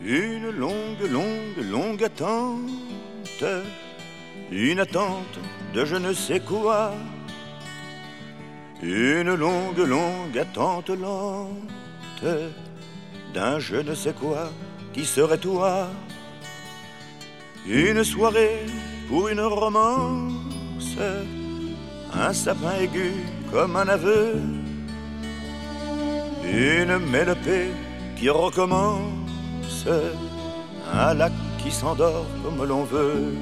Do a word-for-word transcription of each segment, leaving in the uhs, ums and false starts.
Une longue, longue, longue attente, une attente de je ne sais quoi. Une longue, longue attente lente d'un je ne sais quoi qui serait toi. Une soirée pour une romance, un sapin aigu comme un aveu, une mélopée qui recommence, un lac qui s'endort comme l'on veut,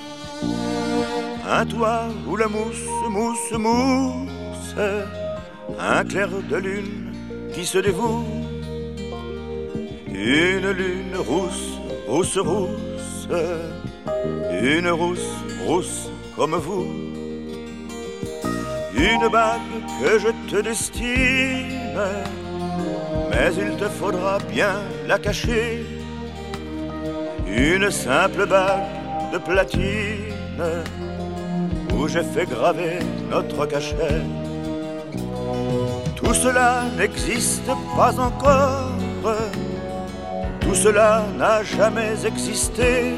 un toit où la mousse, mousse, mousse, un clair de lune qui se dévoue, une lune rousse, rousse, rousse, une rousse, rousse comme vous, une bague que je te destine, mais il te faudra bien la cacher, une simple bague de platine où j'ai fait graver notre cachet. Tout cela n'existe pas encore, tout cela n'a jamais existé.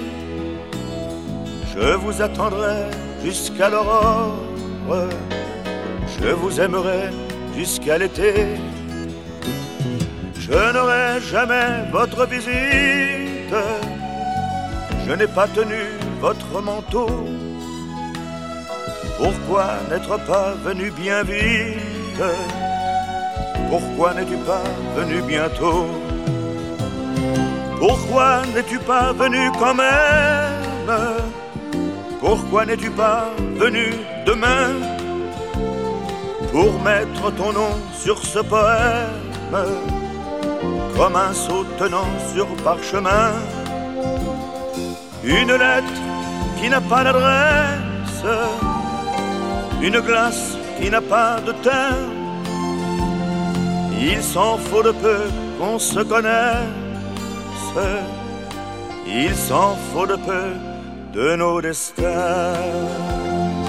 Je vous attendrai jusqu'à l'aurore, je vous aimerai jusqu'à l'été. Je n'aurai jamais votre visite, je n'ai pas tenu votre manteau. Pourquoi n'être pas venu bien vite? Pourquoi n'es-tu pas venu bientôt? Pourquoi n'es-tu pas venu quand même? Pourquoi n'es-tu pas venu demain pour mettre ton nom sur ce poème comme un sceau tenant sur parchemin une lettre qui n'a pas d'adresse, une glace qui n'a pas de teint? Il s'en faut de peu qu'on se connaisse, il s'en faut de peu de nos destins.